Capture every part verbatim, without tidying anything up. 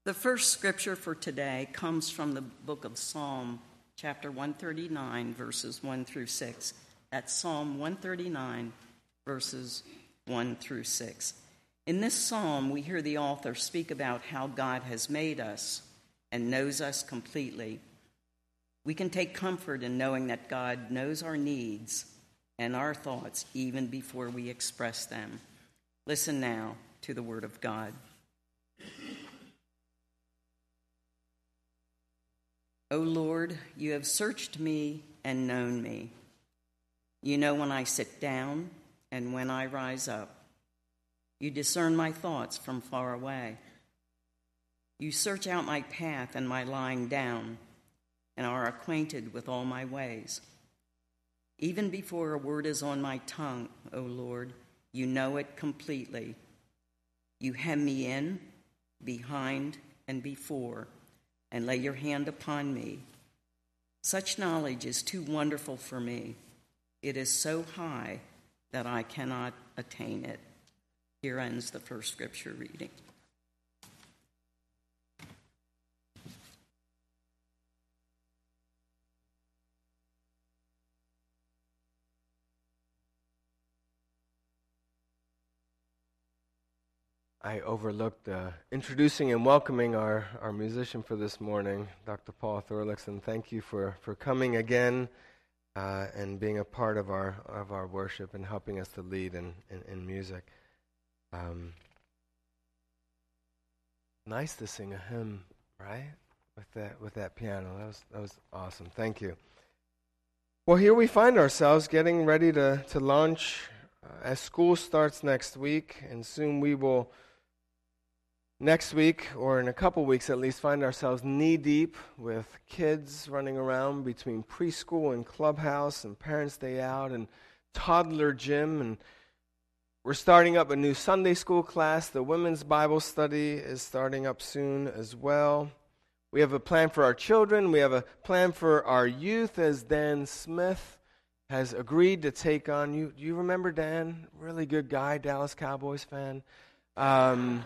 The first scripture for today comes from the book of Psalm, chapter one thirty-nine, verses one through six. That's Psalm one thirty-nine, verses one through six. In this psalm, we hear the author speak about how God has made us and knows us completely. We can take comfort in knowing that God knows our needs and our thoughts even before we express them. Listen now to the word of God. O Lord, you have searched me and known me. You know when I sit down and when I rise up. You discern my thoughts from far away. You search out my path and my lying down, and are acquainted with all my ways. Even before a word is on my tongue, O Lord, you know it completely. You hem me in, behind, and before, and lay your hand upon me. Such knowledge is too wonderful for me. It is so high that I cannot attain it. Here ends the first scripture reading. I overlooked uh, introducing and welcoming our, our musician for this morning, Doctor Paul Thorlickson. Thank you for, for coming again uh, and being a part of our of our worship and helping us to lead in, in, in music. Um, nice to sing a hymn, right? With that with that piano. That was that was awesome. Thank you. Well, here we find ourselves getting ready to, to launch uh, as school starts next week, and soon we will next week, or in a couple weeks at least, find ourselves knee-deep with kids running around between preschool and clubhouse and Parents' Day Out and toddler gym. And we're starting up a new Sunday school class. The women's Bible study is starting up soon as well. We have a plan for our children. We have a plan for our youth, as Dan Smith has agreed to take on. You, you remember Dan? Really good guy, Dallas Cowboys fan. Um...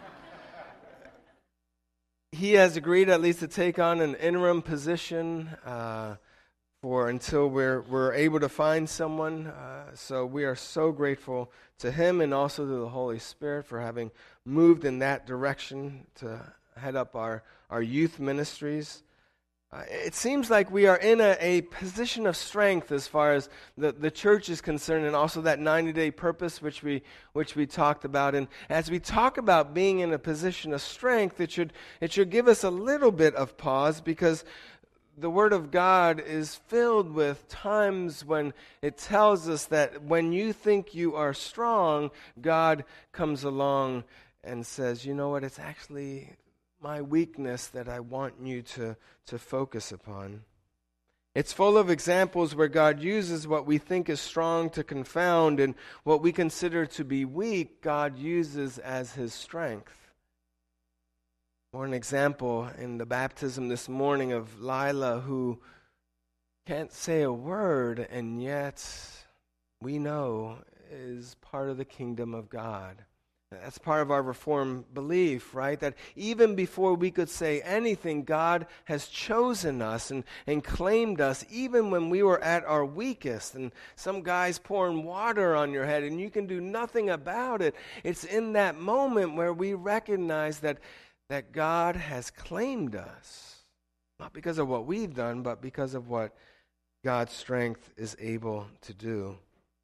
He has agreed at least to take on an interim position uh, for until we're we're able to find someone. Uh, so we are so grateful to him and also to the Holy Spirit for having moved in that direction to head up our, our youth ministries. Uh, it seems like we are in a, a position of strength as far as the, the church is concerned, and also that ninety-day purpose which we which we talked about. And as we talk about being in a position of strength, it should it should give us a little bit of pause, because the Word of God is filled with times when it tells us that when you think you are strong, God comes along and says, you know what, it's actually my weakness that I want you to, to focus upon. It's full of examples where God uses what we think is strong to confound, and what we consider to be weak, God uses as His strength. Or an example in the baptism this morning of Lila, who can't say a word, and yet we know is part of the kingdom of God. That's part of our Reformed belief, right? That even before we could say anything, God has chosen us and, and claimed us, even when we were at our weakest. And some guy's pouring water on your head and you can do nothing about it. It's in that moment where we recognize that, that God has claimed us. Not because of what we've done, but because of what God's strength is able to do.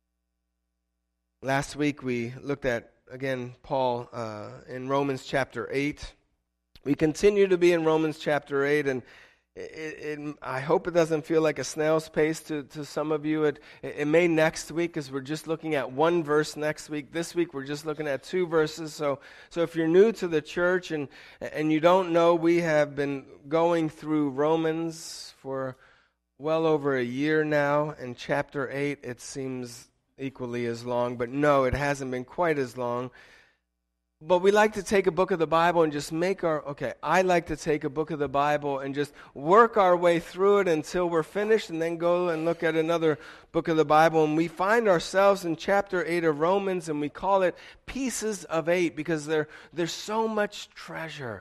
Last week we looked at Again, Paul, uh, in Romans chapter eight. We continue to be in Romans chapter eight, and it, it, I hope it doesn't feel like a snail's pace to, to some of you. It, it may next week, because we're just looking at one verse next week. This week, we're just looking at two verses. So, so if you're new to the church and, and you don't know, we have been going through Romans for well over a year now. In chapter eight, it seems equally as long, but no, it hasn't been quite as long. But we like to take a book of the Bible and just make our, okay, I like to take a book of the Bible and just work our way through it until we're finished, and then go and look at another book of the Bible. And we find ourselves in chapter eight of Romans, and we call it Pieces of Eight, because there, there's so much treasure.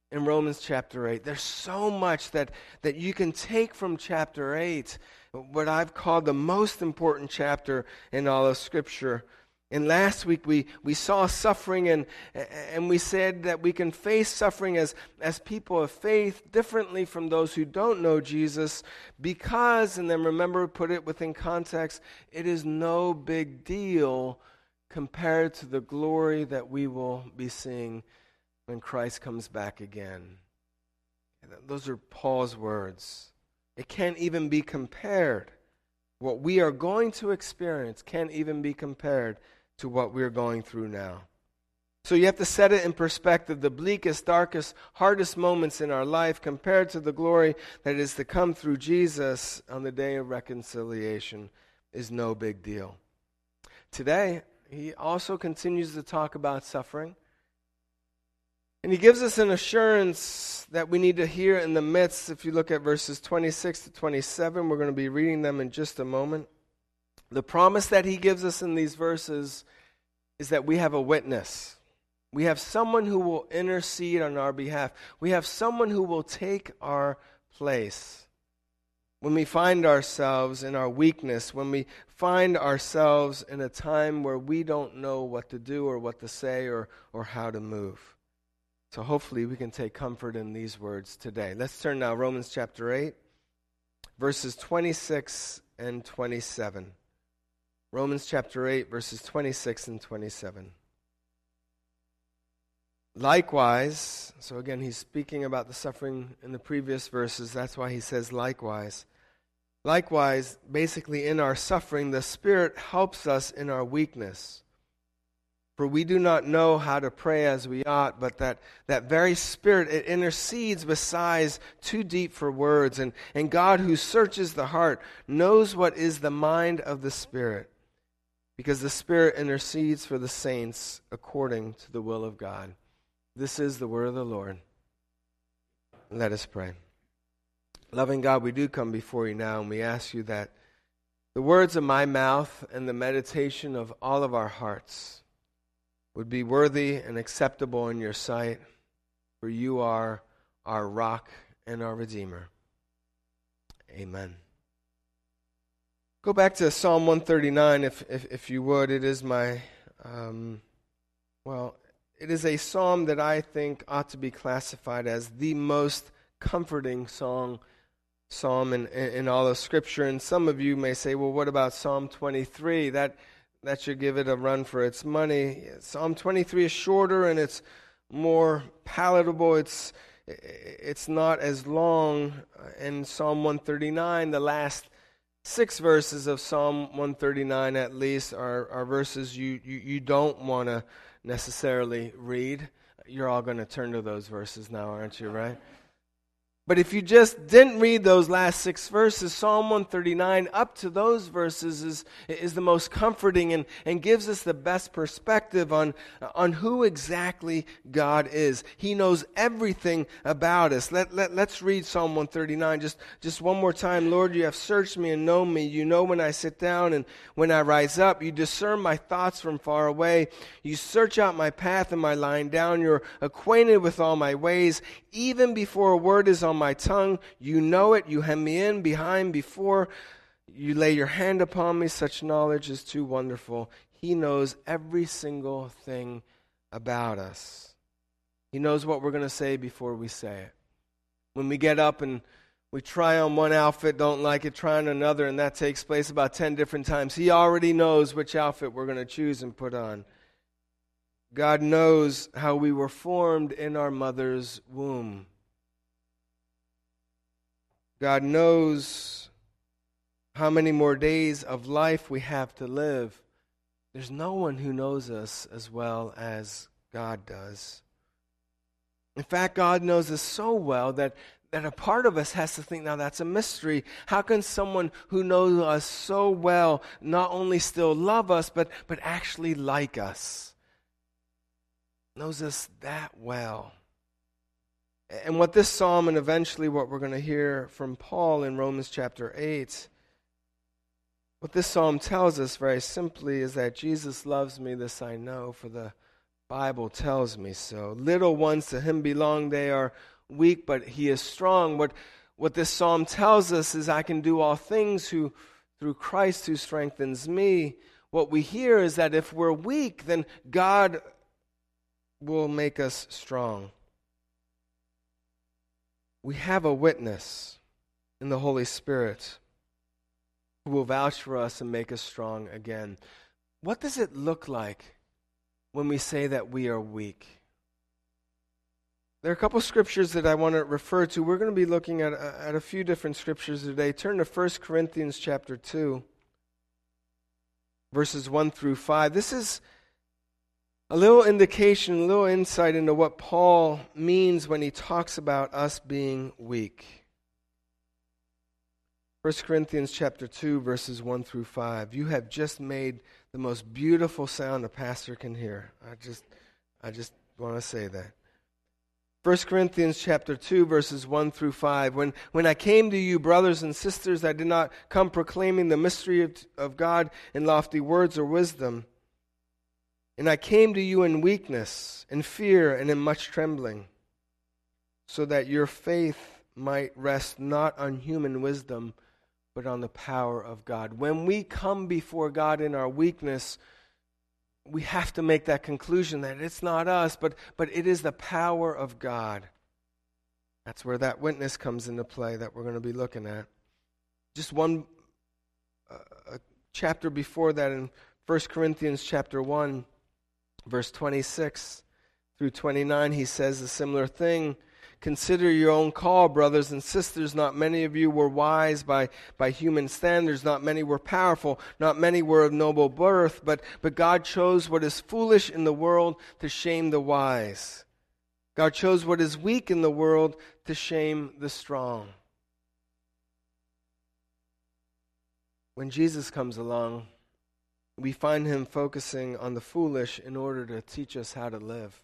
in Romans chapter eight. There's so much that, that you can take from chapter eight, what I've called the most important chapter in all of Scripture. And last week we, we saw suffering, and and we said that we can face suffering as, as people of faith differently from those who don't know Jesus because, and then remember, put it within context, it is no big deal compared to the glory that we will be seeing when Christ comes back again. Those are Paul's words. It can't even be compared. What we are going to experience can't even be compared to what we're going through now. So you have to set it in perspective. The bleakest, darkest, hardest moments in our life compared to the glory that is to come through Jesus on the day of reconciliation is no big deal. Today, he also continues to talk about suffering. And he gives us an assurance that we need to hear in the midst. If you look at verses twenty-six to twenty-seven, we're going to be reading them in just a moment. The promise that he gives us in these verses is that we have a witness. We have someone who will intercede on our behalf. We have someone who will take our place. When we find ourselves in our weakness, when we find ourselves in a time where we don't know what to do or what to say or, or how to move. So hopefully we can take comfort in these words today. Let's turn now, Romans chapter eight, verses twenty-six and twenty-seven. Romans chapter eight, verses twenty-six and twenty-seven. Likewise, so again, he's speaking about the suffering in the previous verses. That's why he says likewise. Likewise, basically in our suffering, the Spirit helps us in our weakness. For we do not know how to pray as we ought, but that, that very Spirit, it intercedes besides too deep for words. And, and God, who searches the heart, knows what is the mind of the Spirit, because the Spirit intercedes for the saints according to the will of God. This is the word of the Lord. Let us pray. Loving God, we do come before you now, and we ask you that the words of my mouth and the meditation of all of our hearts would be worthy and acceptable in your sight, for you are our rock and our Redeemer. Amen. Go back to Psalm one thirty-nine, if if, if you would. It is my, um, well, it is a psalm that I think ought to be classified as the most comforting song, psalm in, in all of Scripture. And some of you may say, well, what about Psalm twenty-three? That that should give it a run for its money. Psalm twenty-three is shorter and it's more palatable. It's it's not as long. And Psalm one thirty-nine, the last six verses of Psalm one thirty-nine at least, are, are verses you, you, you don't want to necessarily read. You're all going to turn to those verses now, aren't you, right? But if you just didn't read those last six verses, Psalm one thirty-nine up to those verses is, is the most comforting and, and gives us the best perspective on, on who exactly God is. He knows everything about us. Let, let, let's read Psalm one thirty-nine just, just one more time. Lord, you have searched me and known me. You know when I sit down and when I rise up. You discern my thoughts from far away. You search out my path and my lying down. You're acquainted with all my ways. Even before a word is on my tongue, you know it. You hem me in behind, before you lay your hand upon me. Such knowledge is too wonderful. He knows every single thing about us. He knows what we're going to say before we say it. When we get up and we try on one outfit, don't like it, try on another, and that takes place about ten different times. He already knows which outfit we're going to choose and put on. God knows how we were formed in our mother's womb. God knows how many more days of life we have to live. There's no one who knows us as well as God does. In fact, God knows us so well that, that a part of us has to think, now that's a mystery. How can someone who knows us so well not only still love us, but, but actually like us? Knows us that well. And what this psalm, and eventually what we're going to hear from Paul in Romans chapter eight, what this psalm tells us very simply is that Jesus loves me, this I know, for the Bible tells me so. Little ones to him belong. They are weak, but he is strong. What, what this psalm tells us is I can do all things who, through Christ who strengthens me. What we hear is that if we're weak, then God will make us strong. We have a witness in the Holy Spirit who will vouch for us and make us strong again. What does it look like when we say that we are weak? There are a couple scriptures that I want to refer to. We're going to be looking at, at a few different scriptures today. Turn to First Corinthians chapter two, verses one through five. This is a little indication, a little insight into what Paul means when he talks about us being weak. First Corinthians chapter two, verses one through five. You have just made the most beautiful sound a pastor can hear. I just, I just want to say that. First Corinthians chapter two, verses one through five. When, when I came to you, brothers and sisters, I did not come proclaiming the mystery of, of God in lofty words or wisdom. And I came to you in weakness, in fear, and in much trembling, so that your faith might rest not on human wisdom, but on the power of God. When we come before God in our weakness, we have to make that conclusion that it's not us, but, but it is the power of God. That's where that witness comes into play that we're going to be looking at. Just one uh, a chapter before that, in First Corinthians chapter one, verse twenty-six through twenty-nine, he says a similar thing. Consider your own call, brothers and sisters. Not many of you were wise by, by human standards. Not many were powerful. Not many were of noble birth. But, but God chose what is foolish in the world to shame the wise. God chose what is weak in the world to shame the strong. When Jesus comes along, we find him focusing on the foolish in order to teach us how to live.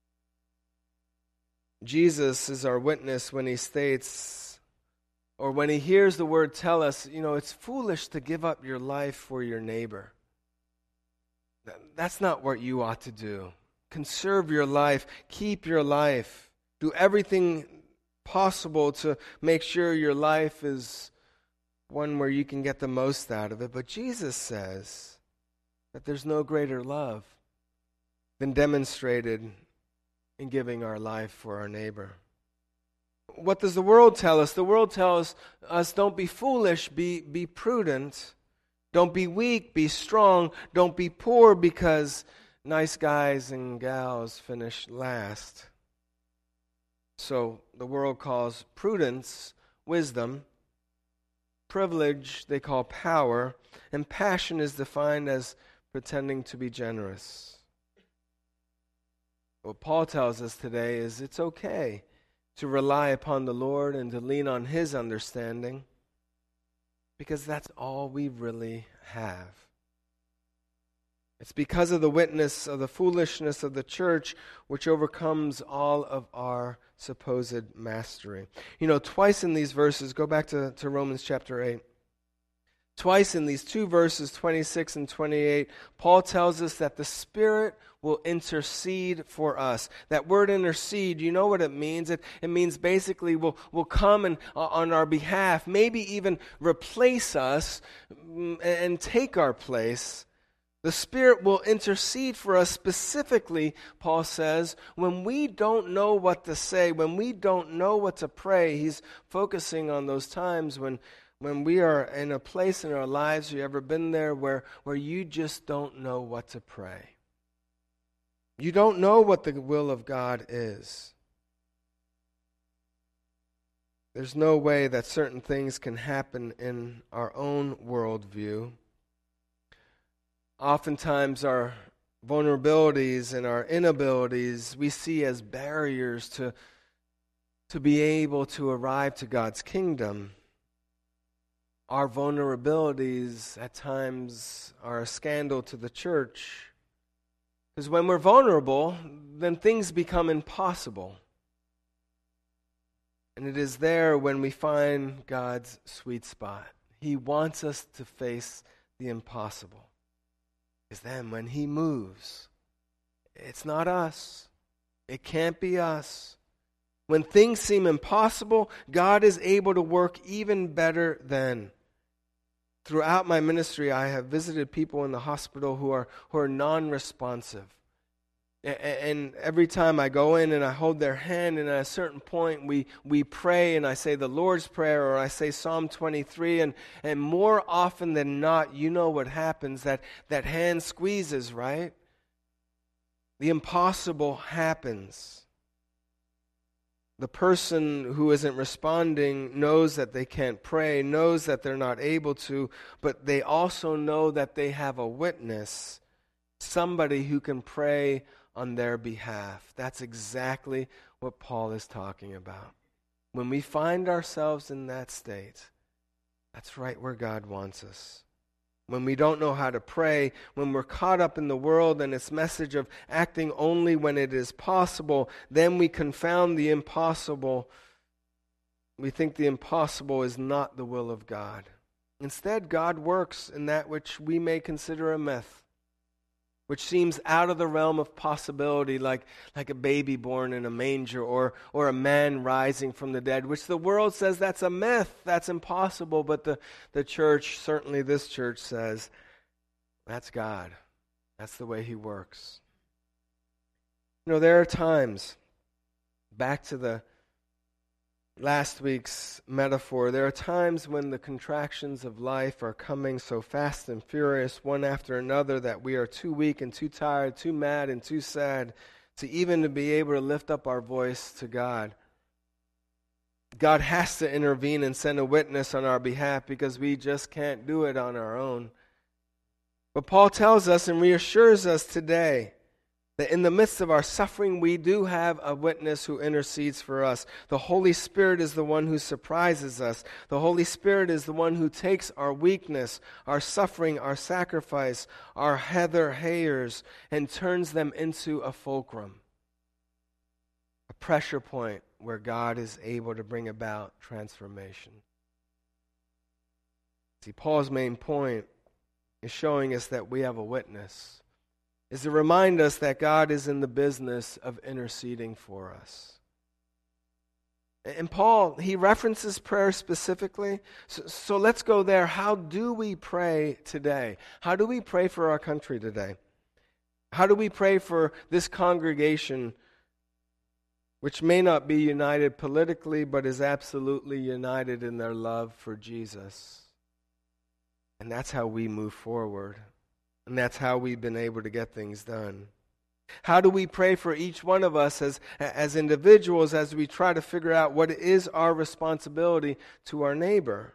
Jesus is our witness when he states, or when he hears the word tell us, you know, it's foolish to give up your life for your neighbor. That's not what you ought to do. Conserve your life. Keep your life. Do everything possible to make sure your life is one where you can get the most out of it. But Jesus says that there's no greater love than demonstrated in giving our life for our neighbor. What does the world tell us? The world tells us, don't be foolish, be, be prudent. Don't be weak, be strong. Don't be poor because nice guys and gals finish last. So the world calls prudence wisdom. Privilege they call power. And passion is defined as pretending to be generous. What Paul tells us today is it's okay to rely upon the Lord and to lean on his understanding, because that's all we really have. It's because of the witness of the foolishness of the church which overcomes all of our supposed mastery. You know, twice in these verses, go back to, to Romans chapter eight. Twice in these two verses, twenty-six and twenty-eight, Paul tells us that the Spirit will intercede for us. That word intercede, you know what it means? It, it means basically will will come and, uh, on our behalf, maybe even replace us and, and take our place. The Spirit will intercede for us specifically, Paul says, when we don't know what to say, when we don't know what to pray. He's focusing on those times when When we are in a place in our lives, have you ever been there, where, where you just don't know what to pray? You don't know what the will of God is. There's no way that certain things can happen in our own worldview. Oftentimes our vulnerabilities and our inabilities we see as barriers to, to be able to arrive to God's kingdom. Our vulnerabilities at times are a scandal to the church. Because when we're vulnerable, then things become impossible. And it is there when we find God's sweet spot. He wants us to face the impossible. Because then when he moves, It's not us. It can't be us. When things seem impossible, God is able to work even better then. Throughout my ministry, I have visited people in the hospital who are who are non-responsive. And every time I go in and I hold their hand, and at a certain point we, we pray, and I say the Lord's Prayer, or I say Psalm twenty-three, and, and more often than not, you know what happens, that, that hand squeezes, right? The impossible happens. The person who isn't responding knows that they can't pray, knows that they're not able to, but they also know that they have a witness, somebody who can pray on their behalf. That's exactly what Paul is talking about. When we find ourselves in that state, that's right where God wants us. When we don't know how to pray, when we're caught up in the world and its message of acting only when it is possible, then we confound the impossible. We think the impossible is not the will of God. Instead, God works in that which we may consider a myth, which seems out of the realm of possibility, like, like a baby born in a manger, or, or a man rising from the dead, which the world says that's a myth, that's impossible, but the, the church, certainly this church, says that's God. That's the way He works. You know, there are times, back to the last week's metaphor, there are times when the contractions of life are coming so fast and furious, one after another, that we are too weak and too tired, too mad and too sad to even to be able to lift up our voice to God. God has to intervene and send a witness on our behalf because we just can't do it on our own. But Paul tells us and reassures us today that in the midst of our suffering, we do have a witness who intercedes for us. The Holy Spirit is the one who surprises us. The Holy Spirit is the one who takes our weakness, our suffering, our sacrifice, our heather hayers, and turns them into a fulcrum, a pressure point where God is able to bring about transformation. See, Paul's main point is showing us that we have a witness, is to remind us that God is in the business of interceding for us. And Paul, he references prayer specifically. So, so let's go there. How do we pray today? How do we pray for our country today? How do we pray for this congregation, which may not be united politically, but is absolutely united in their love for Jesus? And that's how we move forward. And that's how we've been able to get things done. How do we pray for each one of us as, as individuals as we try to figure out what is our responsibility to our neighbor?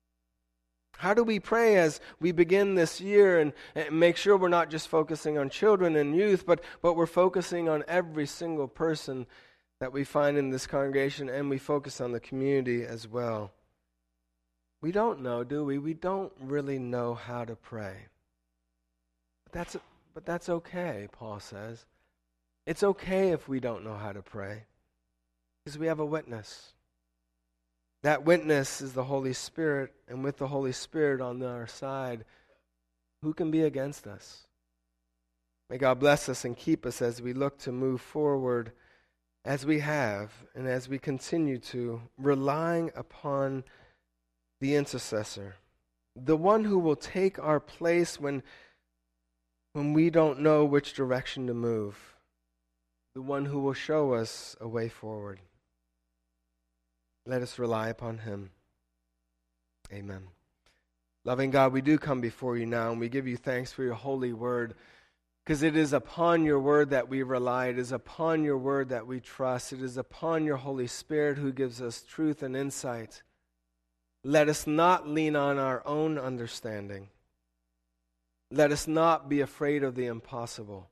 How do we pray as we begin this year and, and make sure we're not just focusing on children and youth, but, but we're focusing on every single person that we find in this congregation, and we focus on the community as well? We don't know, do we? We don't really know how to pray. That's, but that's okay, Paul says. It's okay if we don't know how to pray, because we have a witness. That witness is the Holy Spirit, and with the Holy Spirit on our side, who can be against us? May God bless us and keep us as we look to move forward as we have, and as we continue to, relying upon the intercessor, the one who will take our place when When we don't know which direction to move, the one who will show us a way forward. Let us rely upon Him. Amen. Loving God, we do come before You now, and we give You thanks for Your holy word, because it is upon Your word that we rely. It is upon Your word that we trust. It is upon Your Holy Spirit who gives us truth and insight. Let us not lean on our own understanding. Let us not be afraid of the impossible.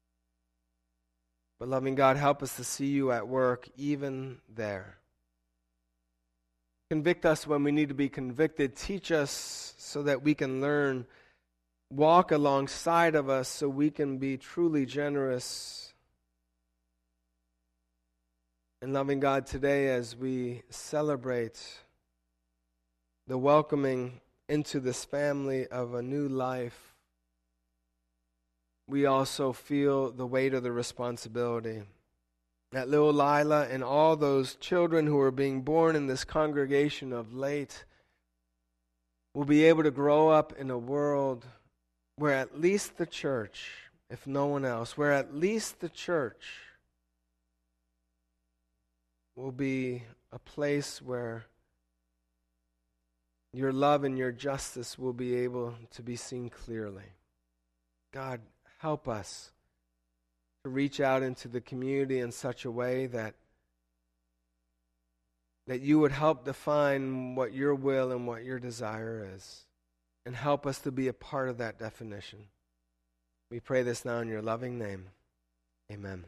But loving God, help us to see You at work even there. Convict us when we need to be convicted. Teach us so that we can learn. Walk alongside of us so we can be truly generous. And loving God, today as we celebrate the welcoming into this family of a new life, we also feel the weight of the responsibility. That little Lila and all those children who are being born in this congregation of late will be able to grow up in a world where at least the church, if no one else, where at least the church will be a place where your love and your justice will be able to be seen clearly. God, help us to reach out into the community in such a way that that you would help define what your will and what your desire is, and help us to be a part of that definition. We pray this now in your loving name. Amen.